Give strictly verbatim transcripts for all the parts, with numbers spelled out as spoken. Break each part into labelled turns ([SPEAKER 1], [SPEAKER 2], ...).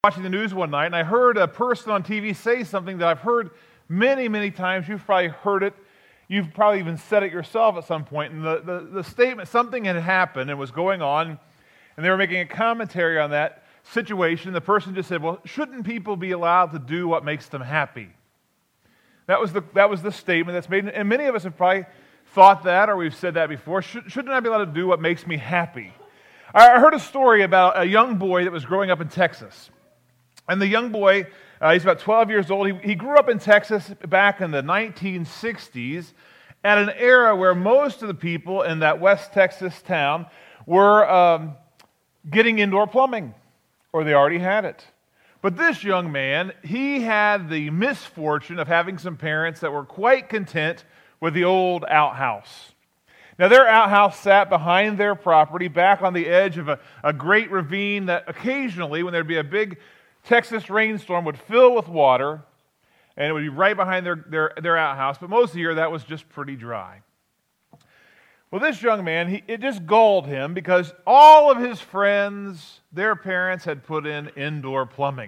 [SPEAKER 1] Watching the news one night, and I heard a person on T V say something that I've heard many, many times. You've probably heard it. You've probably even said it yourself at some point. And the, the, the statement, something had happened and was going on, and they were making a commentary on that situation. The person just said, well, shouldn't people be allowed to do what makes them happy? That was the, that was the statement that's made. And many of us have probably thought that, or we've said that before. Should, shouldn't I be allowed to do what makes me happy? I heard a story about a young boy that was growing up in Texas. And the young boy, uh, he's about twelve years old. He, he grew up in Texas back in the nineteen sixties at an era where most of the people in that West Texas town were um, getting indoor plumbing, or they already had it. But this young man, he had the misfortune of having some parents that were quite content with the old outhouse. Now, their outhouse sat behind their property, back on the edge of a, a great ravine that occasionally, when there'd be a big Texas rainstorm, would fill with water, and it would be right behind their, their, their outhouse. But most of the year, that was just pretty dry. Well, this young man, he, it just galled him because all of his friends, their parents, had put in indoor plumbing.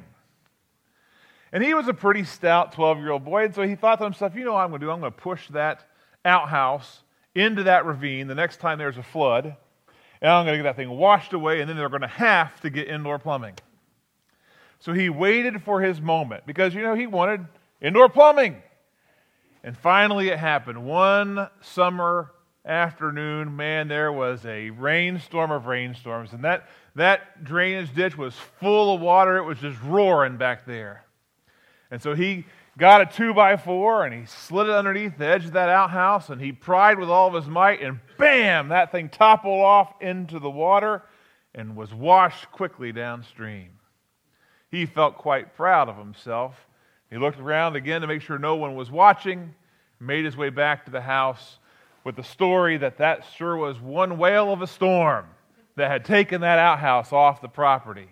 [SPEAKER 1] And he was a pretty stout twelve-year-old boy, and so he thought to himself, you know what I'm going to do? I'm going to push that outhouse into that ravine the next time there's a flood, and I'm going to get that thing washed away, and then they're going to have to get indoor plumbing. So he waited for his moment because, you know, he wanted indoor plumbing. And finally it happened. One summer afternoon, man, there was a rainstorm of rainstorms, and that, that drainage ditch was full of water. It was just roaring back there. And so he got a two by four, and he slid it underneath the edge of that outhouse, and he pried with all of his might, and bam, that thing toppled off into the water and was washed quickly downstream. He felt quite proud of himself. He looked around again to make sure no one was watching, made his way back to the house with the story that that sure was one whale of a storm that had taken that outhouse off the property.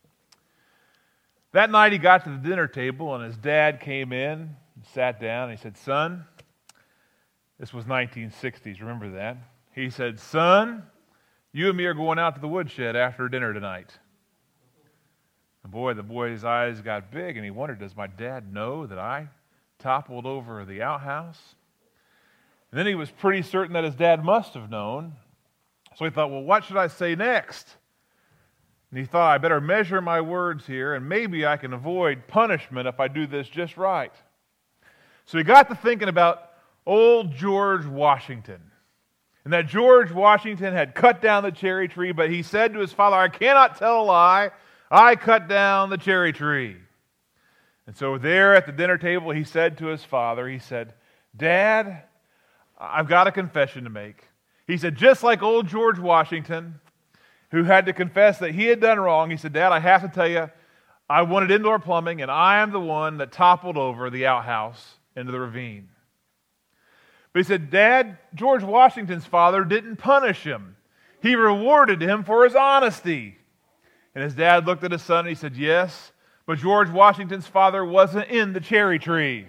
[SPEAKER 1] That night he got to the dinner table, and his dad came in and sat down, and he said, son, this was nineteen sixties, remember that? He said, son, you and me are going out to the woodshed after dinner tonight. And boy, the boy's eyes got big, and he wondered, does my dad know that I toppled over the outhouse? And then he was pretty certain that his dad must have known. So he thought, well, what should I say next? And he thought, I better measure my words here, and maybe I can avoid punishment if I do this just right. So he got to thinking about old George Washington. And that George Washington had cut down the cherry tree, but he said to his father, I cannot tell a lie. I cut down the cherry tree. And so there at the dinner table, he said to his father, he said, Dad, I've got a confession to make. He said, just like old George Washington, who had to confess that he had done wrong, he said, Dad, I have to tell you, I wanted indoor plumbing, and I am the one that toppled over the outhouse into the ravine. But he said, Dad, George Washington's father didn't punish him. He rewarded him for his honesty. And his dad looked at his son and he said, yes, but George Washington's father wasn't in the cherry tree.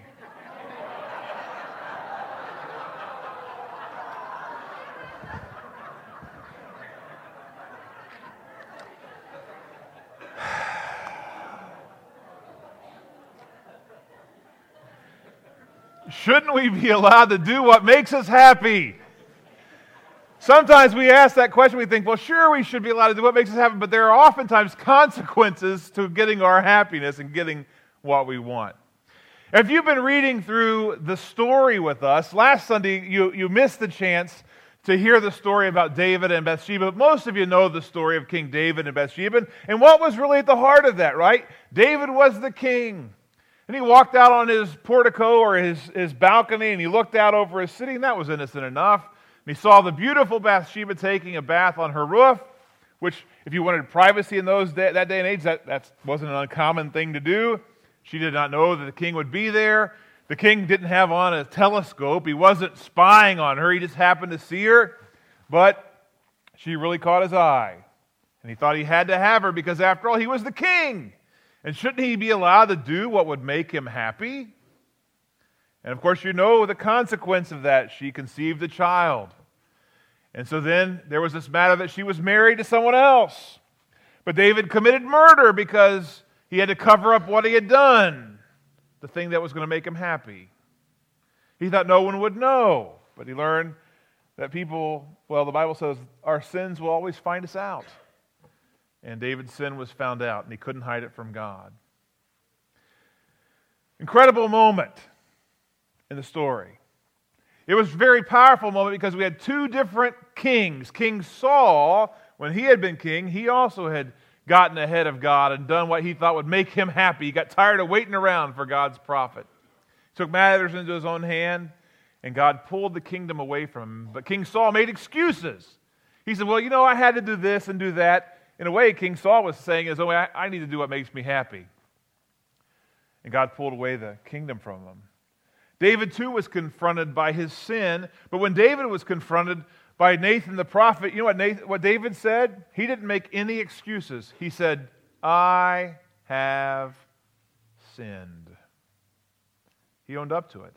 [SPEAKER 1] Shouldn't we be allowed to do what makes us happy? Sometimes we ask that question, we think, well, sure, we should be allowed to do what makes us happy, but there are oftentimes consequences to getting our happiness and getting what we want. If you've been reading through the story with us, last Sunday you, you missed the chance to hear the story about David and Bathsheba, but most of you know the story of King David and Bathsheba, and what was really at the heart of that, right? David was the king. And he walked out on his portico or his, his balcony, and he looked out over his city, and that was innocent enough. And he saw the beautiful Bathsheba taking a bath on her roof, which, if you wanted privacy in those day, that day and age, that, that wasn't an uncommon thing to do. She did not know that the king would be there. The king didn't have on a telescope. He wasn't spying on her. He just happened to see her. But she really caught his eye. And he thought he had to have her because, after all, he was the king. And shouldn't he be allowed to do what would make him happy? And of course, you know the consequence of that. She conceived a child. And so then there was this matter that she was married to someone else. But David committed murder because He had to cover up what he had done, the thing that was going to make him happy. He thought no one would know, but he learned that people, well, the Bible says our sins will always find us out. And David's sin was found out, and he couldn't hide it from God. Incredible moment in the story. It was a very powerful moment because we had two different kings. King Saul, when he had been king, he also had gotten ahead of God and done what he thought would make him happy. He got tired of waiting around for God's prophet. He took matters into his own hand, and God pulled the kingdom away from him. But King Saul made excuses. He said, well, you know, I had to do this and do that. In a way, King Saul was saying, is, oh, I, I need to do what makes me happy. And God pulled away the kingdom from him. David, too, was confronted by his sin. But when David was confronted by Nathan the prophet, you know what, Nathan, what David said? He didn't make any excuses. He said, I have sinned. He owned up to it.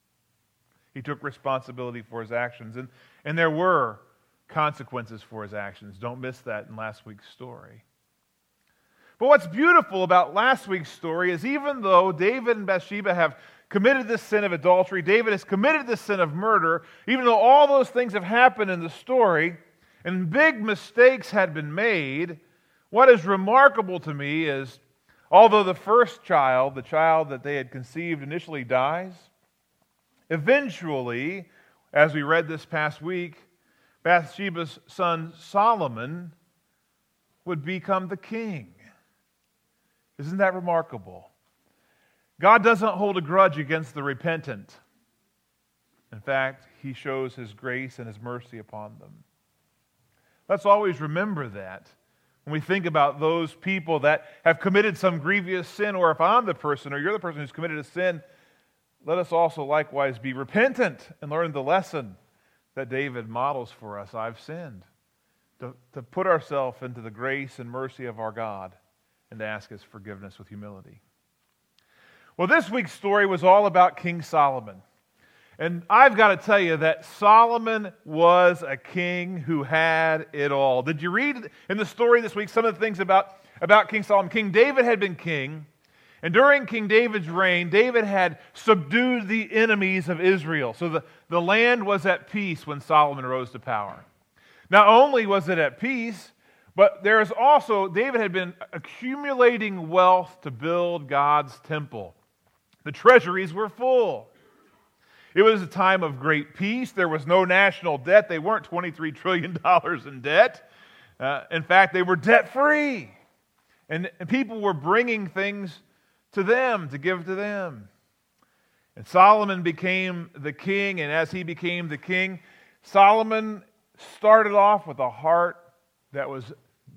[SPEAKER 1] He took responsibility for his actions. And, and there were consequences for his actions. Don't miss that in last week's story. But what's beautiful about last week's story is even though David and Bathsheba have committed this sin of adultery, David has committed this sin of murder, even though all those things have happened in the story, and big mistakes had been made, what is remarkable to me is, although the first child, the child that they had conceived initially dies, eventually, as we read this past week, Bathsheba's son Solomon would become the king. Isn't that remarkable? God doesn't hold a grudge against the repentant. In fact, He shows His grace and His mercy upon them. Let's always remember that when we think about those people that have committed some grievous sin, or if I'm the person or you're the person who's committed a sin, let us also likewise be repentant and learn the lesson that David models for us. I've sinned. To, to put ourselves into the grace and mercy of our God and to ask His forgiveness with humility. Well, this week's story was all about King Solomon. And I've got to tell you that Solomon was a king who had it all. Did you read in the story this week some of the things about, about King Solomon? King David had been king, and during King David's reign, David had subdued the enemies of Israel. So the, the land was at peace when Solomon rose to power. Not only was it at peace, but there is also, David had been accumulating wealth to build God's temple. The treasuries were full. It was a time of great peace. There was no national debt. They weren't twenty-three trillion dollars in debt. Uh, in fact, they were debt-free. And, and people were bringing things to them to give to them. And Solomon became the king, and as he became the king, Solomon started off with a heart that was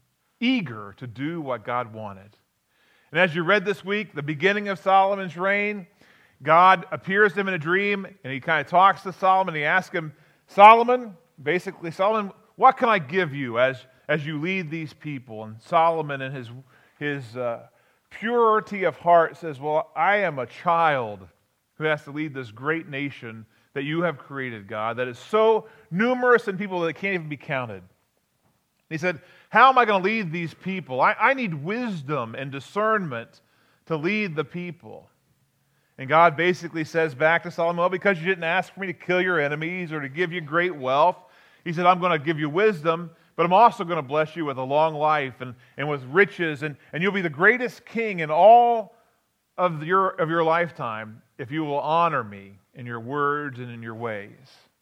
[SPEAKER 1] eager to do what God wanted. And as you read this week, the beginning of Solomon's reign, God appears to him in a dream, and he kind of talks to Solomon. He asks him, Solomon, basically, Solomon, what can I give you as, as you lead these people? And Solomon, in his, his uh, purity of heart, says, well, I am a child who has to lead this great nation that you have created, God, that is so numerous in people that it can't even be counted. He said, how am I going to lead these people? I, I need wisdom and discernment to lead the people. And God basically says back to Solomon, well, because you didn't ask for me to kill your enemies or to give you great wealth, He said, I'm going to give you wisdom, but I'm also going to bless you with a long life and, and with riches, and, and you'll be the greatest king in all of your, of your lifetime if you will honor me in your words and in your ways.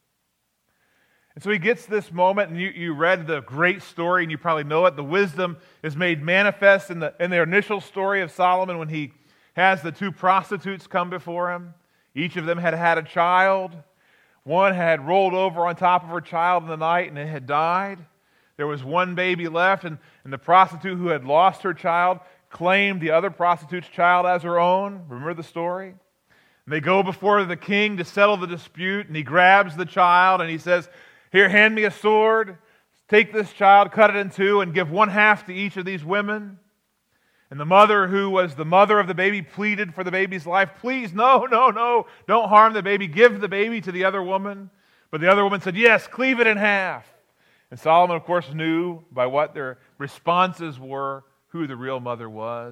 [SPEAKER 1] And so he gets this moment, and you, you read the great story, and you probably know it. The wisdom is made manifest in the, in the initial story of Solomon when he has the two prostitutes come before him. Each of them had had a child. One had rolled over on top of her child in the night, and it had died. There was one baby left, and, and the prostitute who had lost her child claimed the other prostitute's child as her own. Remember the story? And they go before the king to settle the dispute, and he grabs the child, and he says, here, hand me a sword, take this child, cut it in two, and give one half to each of these women. And the mother, who was the mother of the baby, pleaded for the baby's life. Please, no, no, no, don't harm the baby. Give the baby to the other woman. But the other woman said, yes, cleave it in half. And Solomon, of course, knew by what their responses were who the real mother was.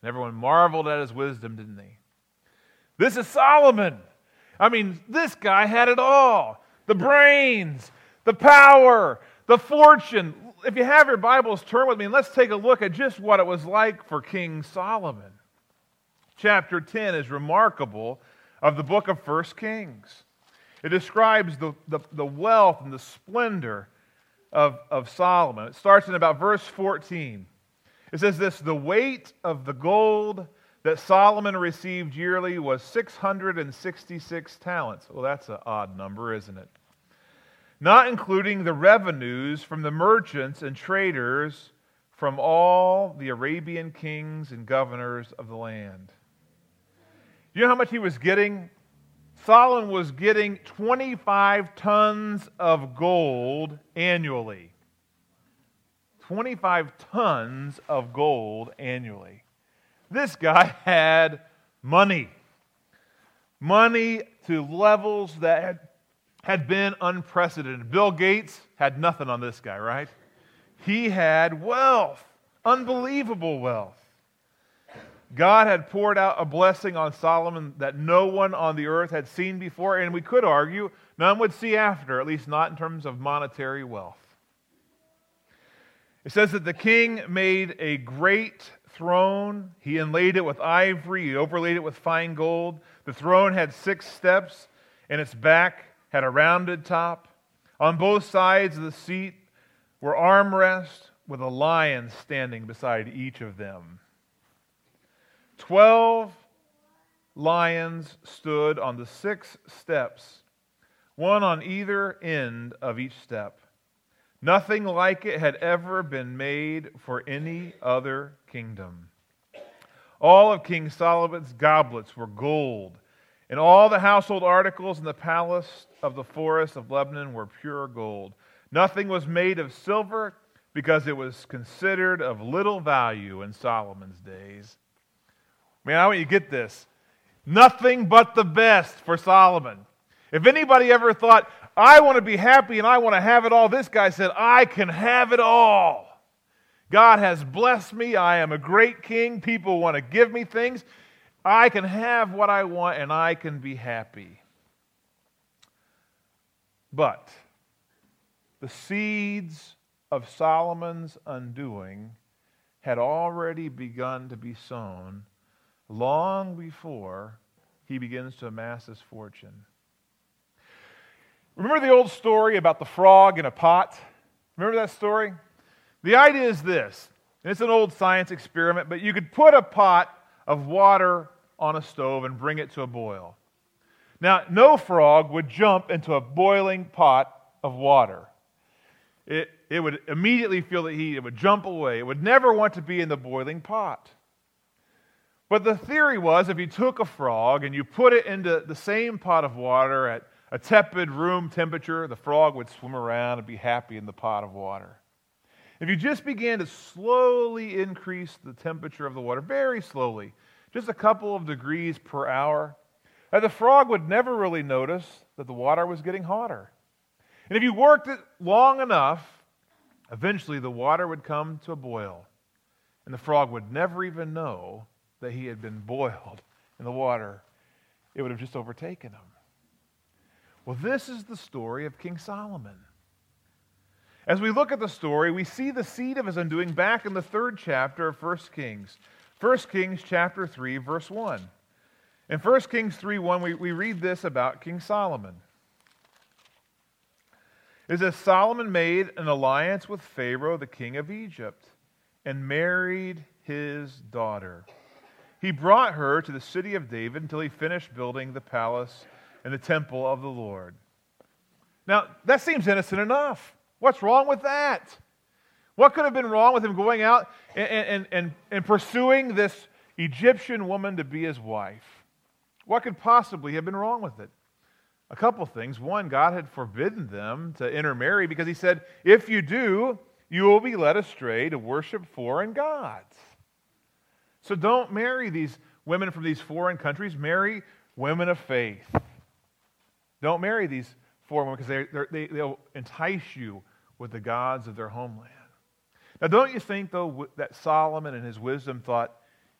[SPEAKER 1] And everyone marveled at his wisdom, didn't they? This is Solomon. I mean, this guy had it all. The brains, the power, the fortune. If you have your Bibles, turn with me and let's take a look at just what it was like for King Solomon. Chapter ten is remarkable of the book of First Kings. It describes the, the, the wealth and the splendor of, of Solomon. It starts in about verse fourteen. It says this, the weight of the gold that Solomon received yearly was six hundred sixty-six talents. Well, that's an odd number, isn't it? Not including the revenues from the merchants and traders from all the Arabian kings and governors of the land. You know how much he was getting? Solomon was getting twenty-five tons of gold annually. twenty-five tons of gold annually. This guy had money. Money to levels that had, had been unprecedented. Bill Gates had nothing on this guy, right? He had wealth, unbelievable wealth. God had poured out a blessing on Solomon that no one on the earth had seen before, and we could argue none would see after, at least not in terms of monetary wealth. It says that the king made a great throne. He inlaid it with ivory. He overlaid it with fine gold. The throne had six steps, and its back had a rounded top. On both sides of the seat were armrests with a lion standing beside each of them. Twelve lions stood on the six steps, one on either end of each step. Nothing like it had ever been made for any other kingdom. All of King Solomon's goblets were gold, and all the household articles in the palace of the forest of Lebanon were pure gold. Nothing was made of silver because it was considered of little value in Solomon's days. Man, I want you to get this. Nothing but the best for Solomon. If anybody ever thought, I want to be happy and I want to have it all, this guy said, I can have it all. God has blessed me. I am a great king. People want to give me things. I can have what I want and I can be happy. But the seeds of Solomon's undoing had already begun to be sown long before he begins to amass his fortune. Remember the old story about the frog in a pot? Remember that story? The idea is this, and it's an old science experiment, but you could put a pot of water on a stove and bring it to a boil. Now, no frog would jump into a boiling pot of water. It, it would immediately feel the heat. It would jump away. It would never want to be in the boiling pot. But the theory was if you took a frog and you put it into the same pot of water at a tepid room temperature, the frog would swim around and be happy in the pot of water. If you just began to slowly increase the temperature of the water, very slowly, just a couple of degrees per hour, the frog would never really notice that the water was getting hotter. And if you worked it long enough, eventually the water would come to a boil, and the frog would never even know that he had been boiled in the water. It would have just overtaken him. Well, this is the story of King Solomon. As we look at the story, we see the seed of his undoing back in the third chapter of First Kings. First Kings chapter three, verse one. In First Kings three one, we, we read this about King Solomon. It says, Solomon made an alliance with Pharaoh, the king of Egypt, and married his daughter. He brought her to the city of David until he finished building the palace and the temple of the Lord. Now, that seems innocent enough. What's wrong with that? What could have been wrong with him going out and, and, and, and pursuing this Egyptian woman to be his wife? What could possibly have been wrong with it? A couple things. One, God had forbidden them to intermarry because he said, if you do, you will be led astray to worship foreign gods. So don't marry these women from these foreign countries. Marry women of faith. Don't marry these foreign women because they, they, they'll entice you with the gods of their homeland. Now, don't you think, though, that Solomon in his wisdom thought,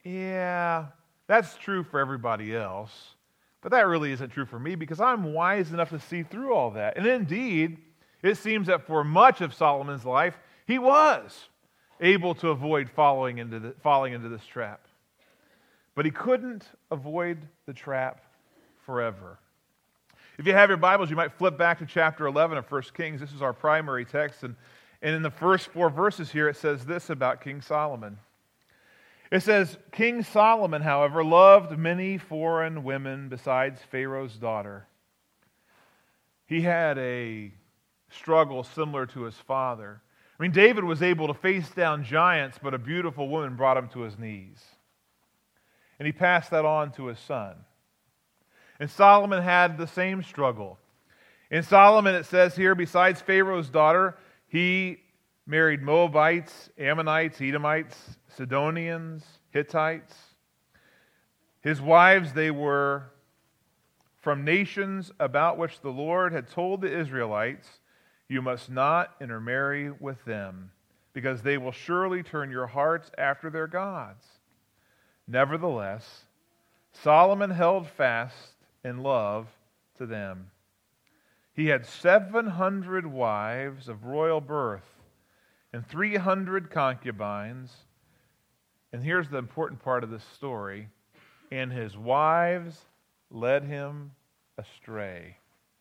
[SPEAKER 1] yeah, that's true for everybody else, but that really isn't true for me because I'm wise enough to see through all that. And indeed, it seems that for much of Solomon's life, he was able to avoid falling into, the, falling into this trap. But he couldn't avoid the trap forever. If you have your Bibles, you might flip back to chapter eleven of First Kings. This is our primary text. And, and in the first four verses here, it says this about King Solomon. It says, King Solomon, however, loved many foreign women besides Pharaoh's daughter. He had a struggle similar to his father. I mean, David was able to face down giants, but a beautiful woman brought him to his knees. And he passed that on to his son. And Solomon had the same struggle. In Solomon, it says here, besides Pharaoh's daughter, he married Moabites, Ammonites, Edomites, Sidonians, Hittites. His wives, they were from nations about which the Lord had told the Israelites, you must not intermarry with them, because they will surely turn your hearts after their gods. Nevertheless, Solomon held fast in love to them. He had seven hundred wives of royal birth and three hundred concubines. And here's the important part of this story. And his wives led him astray.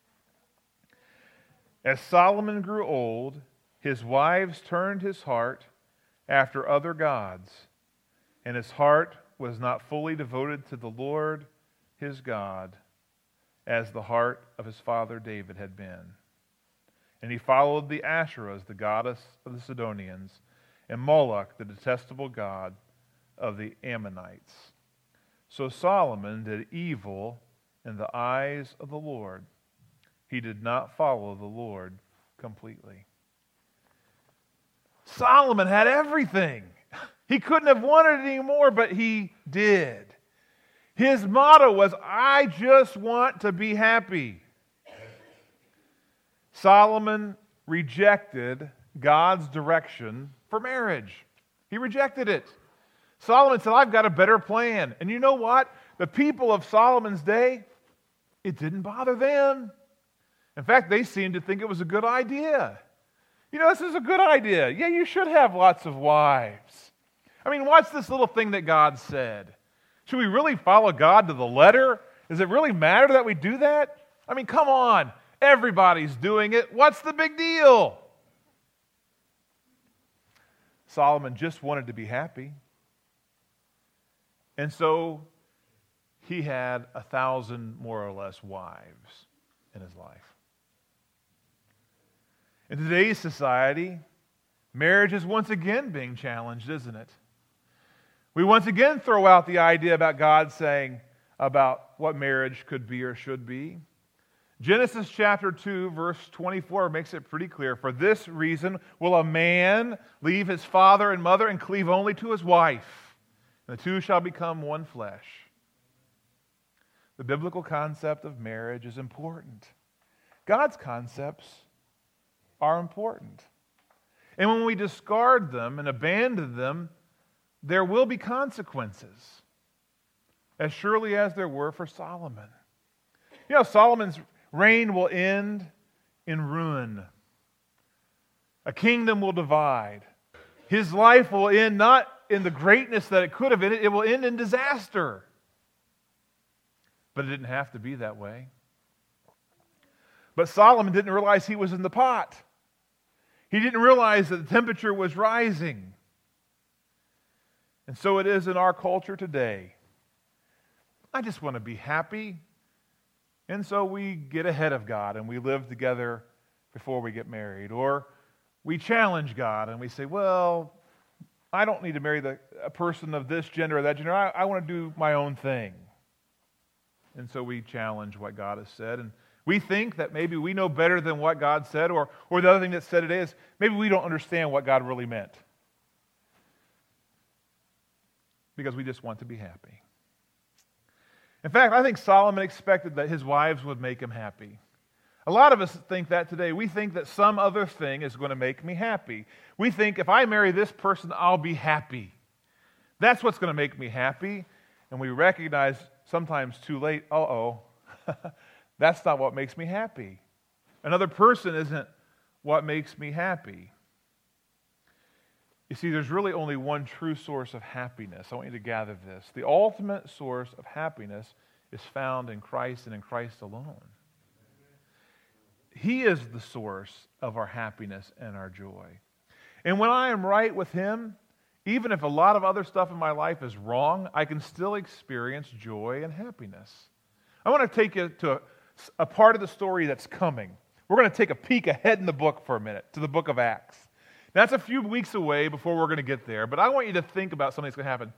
[SPEAKER 1] As Solomon grew old, his wives turned his heart after other gods, and his heart was not fully devoted to the Lord his God, as the heart of his father David had been. And he followed the Asherahs, the goddess of the Sidonians, and Moloch, the detestable god of the Ammonites. So Solomon did evil in the eyes of the Lord. He did not follow the Lord completely. Solomon had everything. He couldn't have wanted it anymore, but he did. His motto was, I just want to be happy. Solomon rejected God's direction for marriage. He rejected it. Solomon said, I've got a better plan. And you know what? The people of Solomon's day, it didn't bother them. In fact, they seemed to think it was a good idea. You know, this is a good idea. Yeah, you should have lots of wives. I mean, what's this little thing that God said? Should we really follow God to the letter? Does it really matter that we do that? I mean, come on. Everybody's doing it. What's the big deal? Solomon just wanted to be happy. And so he had a thousand more or less wives in his life. In today's society, marriage is once again being challenged, isn't it? We once again throw out the idea about God saying about what marriage could be or should be. Genesis chapter two, verse twenty-four makes it pretty clear. For this reason will a man leave his father and mother and cleave only to his wife, and the two shall become one flesh. The biblical concept of marriage is important. God's concepts are important. And when we discard them and abandon them, there will be consequences, as surely as there were for Solomon. You know, Solomon's reign will end in ruin. A kingdom will divide. His life will end not in the greatness that it could have ended, it will end in disaster. But it didn't have to be that way. But Solomon didn't realize he was in the pot. He didn't realize that the temperature was rising. And so it is in our culture today. I just want to be happy. And so we get ahead of God and we live together before we get married. Or we challenge God and we say, well, I don't need to marry the, a person of this gender or that gender. I, I want to do my own thing. And so we challenge what God has said. And we think that maybe we know better than what God said. Or, or the other thing that's said today is maybe we don't understand what God really meant. Because we just want to be happy. In fact, I think Solomon expected that his wives would make him happy. A lot of us think that today. We think that some other thing is going to make me happy. We think if I marry this person, I'll be happy. That's what's going to make me happy. And we recognize sometimes too late, uh-oh, that's not what makes me happy. Another person isn't what makes me happy. You see, there's really only one true source of happiness. I want you to gather this. The ultimate source of happiness is found in Christ and in Christ alone. He is the source of our happiness and our joy. And when I am right with Him, even if a lot of other stuff in my life is wrong, I can still experience joy and happiness. I want to take you to a, a part of the story that's coming. We're going to take a peek ahead in the book for a minute, to the book of Acts. That's a few weeks away before we're going to get there, but I want you to think about something that's going to happen.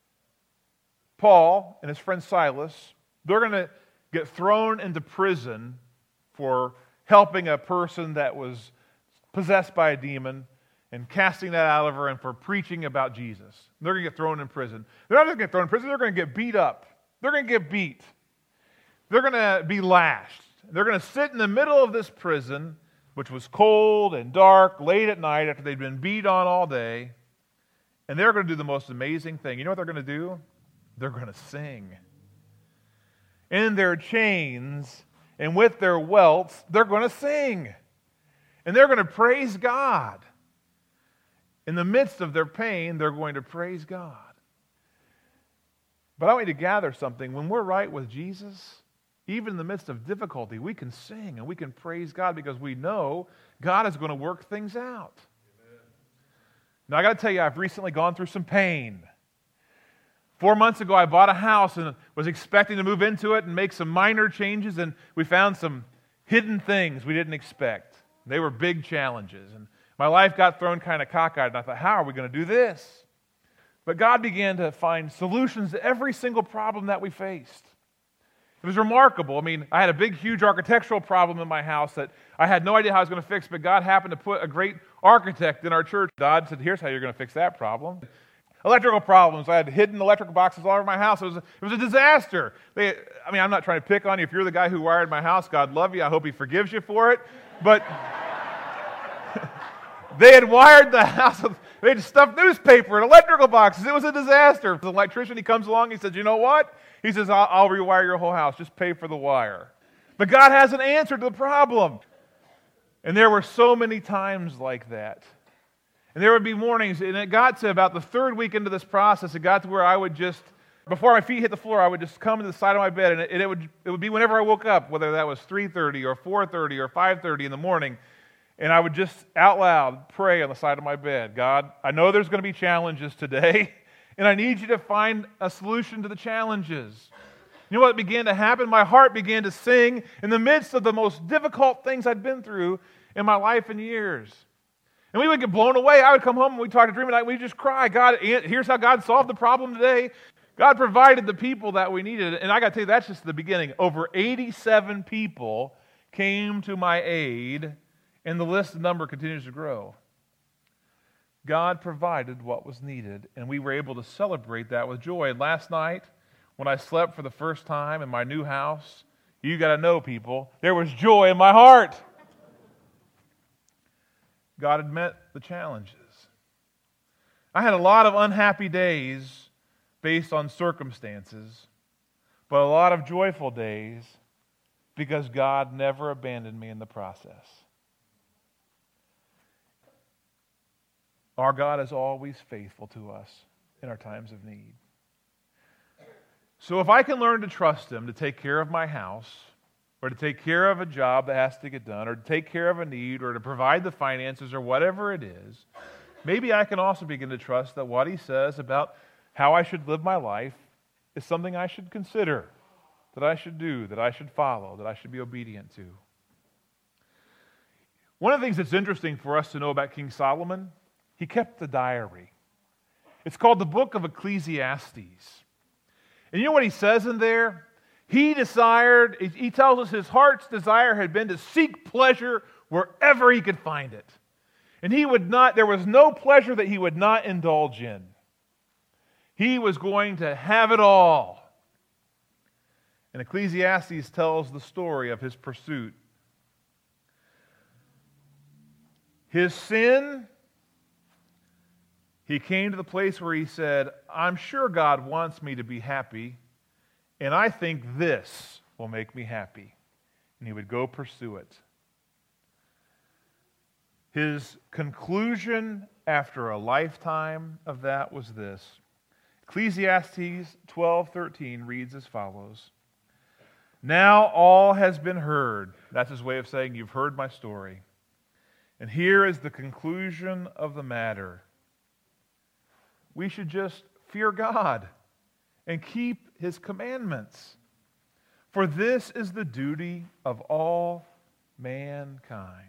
[SPEAKER 1] Paul and his friend Silas, they're going to get thrown into prison for helping a person that was possessed by a demon and casting that out of her and for preaching about Jesus. They're going to get thrown in prison. They're not just going to get thrown in prison, they're going to get beat up. They're going to get beat. They're going to be lashed. They're going to sit in the middle of this prison, which was cold and dark, late at night after they'd been beat on all day, and they're going to do the most amazing thing. You know what they're going to do? They're going to sing. In their chains and with their welts, they're going to sing. And they're going to praise God. In the midst of their pain, they're going to praise God. But I want you to gather something. When we're right with Jesus, even in the midst of difficulty, we can sing and we can praise God because we know God is going to work things out. Amen. Now, I got to tell you, I've recently gone through some pain. Four months ago, I bought a house and was expecting to move into it and make some minor changes, and we found some hidden things we didn't expect. They were big challenges, and my life got thrown kind of cockeyed, and I thought, how are we going to do this? But God began to find solutions to every single problem that we faced. It was remarkable. I mean, I had a big, huge architectural problem in my house that I had no idea how I was going to fix, but God happened to put a great architect in our church. God said, here's how you're going to fix that problem. Electrical problems. I had hidden electrical boxes all over my house. It was a, it was a disaster. They, I mean, I'm not trying to pick on you. If you're the guy who wired my house, God love you. I hope He forgives you for it. But they had wired the house with, they had stuffed newspaper and electrical boxes. It was a disaster. The electrician, he comes along, he says, you know what? He says, I'll, I'll rewire your whole house. Just pay for the wire. But God has an answer to the problem. And there were so many times like that. And there would be mornings, and it got to about the third week into this process, it got to where I would just, before my feet hit the floor, I would just come to the side of my bed, and it, and it would it would be whenever I woke up, whether that was three thirty or four thirty or five thirty in the morning, and I would just out loud pray on the side of my bed. God, I know there's going to be challenges today, and I need you to find a solution to the challenges. You know what began to happen? My heart began to sing in the midst of the most difficult things I'd been through in my life in years. And we would get blown away. I would come home and we'd talk to Dream at night. We'd just cry. God, here's how God solved the problem today. God provided the people that we needed. And I got to tell you, that's just the beginning. Over eighty-seven people came to my aid, and the list number continues to grow. God provided what was needed, and we were able to celebrate that with joy. And last night, when I slept for the first time in my new house, you got to know, people, there was joy in my heart. God had met the challenges. I had a lot of unhappy days based on circumstances, but a lot of joyful days because God never abandoned me in the process. Our God is always faithful to us in our times of need. So if I can learn to trust Him to take care of my house, or to take care of a job that has to get done, or to take care of a need, or to provide the finances, or whatever it is, maybe I can also begin to trust that what He says about how I should live my life is something I should consider, that I should do, that I should follow, that I should be obedient to. One of the things that's interesting for us to know about King Solomon, he kept a diary. It's called the Book of Ecclesiastes. And you know what he says in there? He desired, he tells us his heart's desire had been to seek pleasure wherever he could find it. And he would not, there was no pleasure that he would not indulge in. He was going to have it all. And Ecclesiastes tells the story of his pursuit. His sin, he came to the place where he said, I'm sure God wants me to be happy, and I think this will make me happy. And he would go pursue it. His conclusion after a lifetime of that was this. Ecclesiastes twelve thirteen reads as follows. Now all has been heard. That's his way of saying, you've heard my story. And here is the conclusion of the matter. We should just fear God and keep his commandments. For this is the duty of all mankind.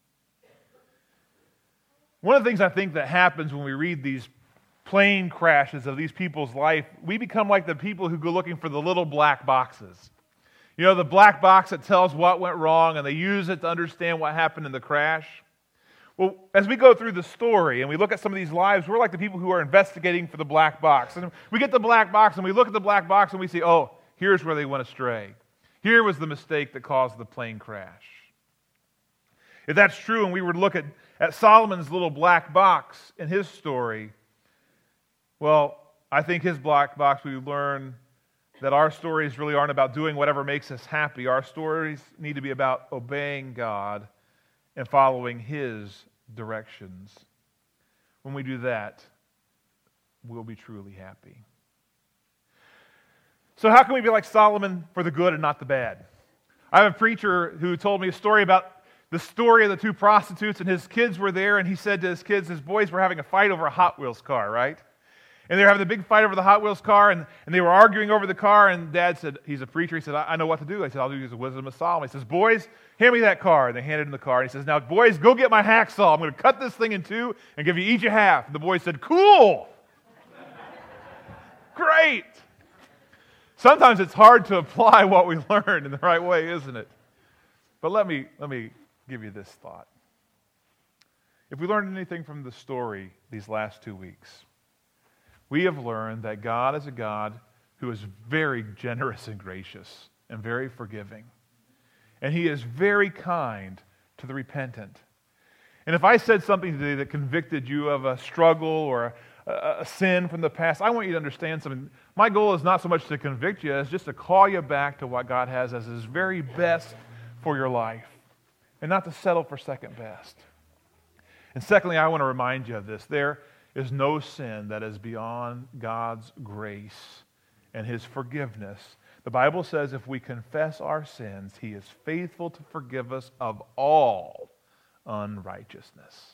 [SPEAKER 1] One of the things I think that happens when we read these plane crashes of these people's life, we become like the people who go looking for the little black boxes. You know, the black box that tells what went wrong, and they use it to understand what happened in the crash. Well, as we go through the story and we look at some of these lives, we're like the people who are investigating for the black box. And we get the black box and we look at the black box and we see, oh, here's where they went astray. Here was the mistake that caused the plane crash. If that's true, and we were to look at, at Solomon's little black box in his story, well, I think his black box, we learn that our stories really aren't about doing whatever makes us happy. Our stories need to be about obeying God and following his directions. When we do that, we'll be truly happy. So how can we be like Solomon for the good and not the bad? I have a preacher who told me a story about the story of the two prostitutes, and his kids were there, and he said to his kids, his boys were having a fight over a Hot Wheels car, right? And they were having a big fight over the Hot Wheels car, and, and they were arguing over the car, and Dad said, he's a preacher, he said, I, I know what to do. I said, I'll use the wisdom of Solomon. He says, boys, hand me that car. And they handed him the car, and he says, now, boys, go get my hacksaw. I'm going to cut this thing in two and give you each a half. And the boys said, cool. Great. Sometimes it's hard to apply what we learned in the right way, isn't it? But let me, let me give you this thought. If we learned anything from the story these last two weeks, we have learned that God is a God who is very generous and gracious and very forgiving. And he is very kind to the repentant. And if I said something today that convicted you of a struggle or a, a sin from the past, I want you to understand something. My goal is not so much to convict you as just to call you back to what God has as his very best for your life and not to settle for second best. And secondly, I want to remind you of this. There is no sin that is beyond God's grace and his forgiveness. The Bible says if we confess our sins, he is faithful to forgive us of all unrighteousness.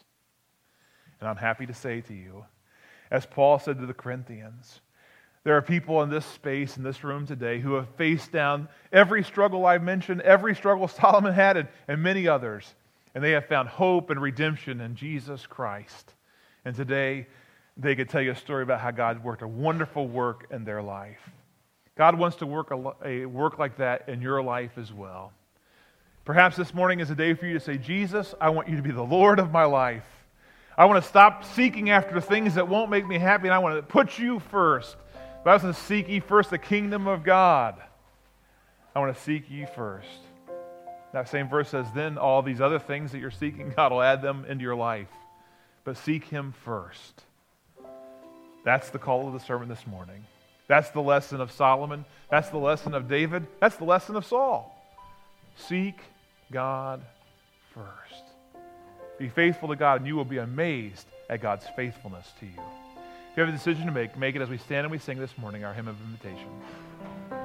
[SPEAKER 1] And I'm happy to say to you, as Paul said to the Corinthians, there are people in this space, in this room today, who have faced down every struggle I've mentioned, every struggle Solomon had, and, and many others. And they have found hope and redemption in Jesus Christ. And today, they could tell you a story about how God worked a wonderful work in their life. God wants to work a, a work like that in your life as well. Perhaps this morning is a day for you to say, Jesus, I want you to be the Lord of my life. I want to stop seeking after things that won't make me happy, and I want to put you first. But I want to seek ye first the kingdom of God. I want to seek ye first. That same verse says, then all these other things that you're seeking, God will add them into your life. But seek him first. That's the call of the sermon this morning. That's the lesson of Solomon. That's the lesson of David. That's the lesson of Saul. Seek God first. Be faithful to God, and you will be amazed at God's faithfulness to you. If you have a decision to make, make it as we stand and we sing this morning our hymn of invitation.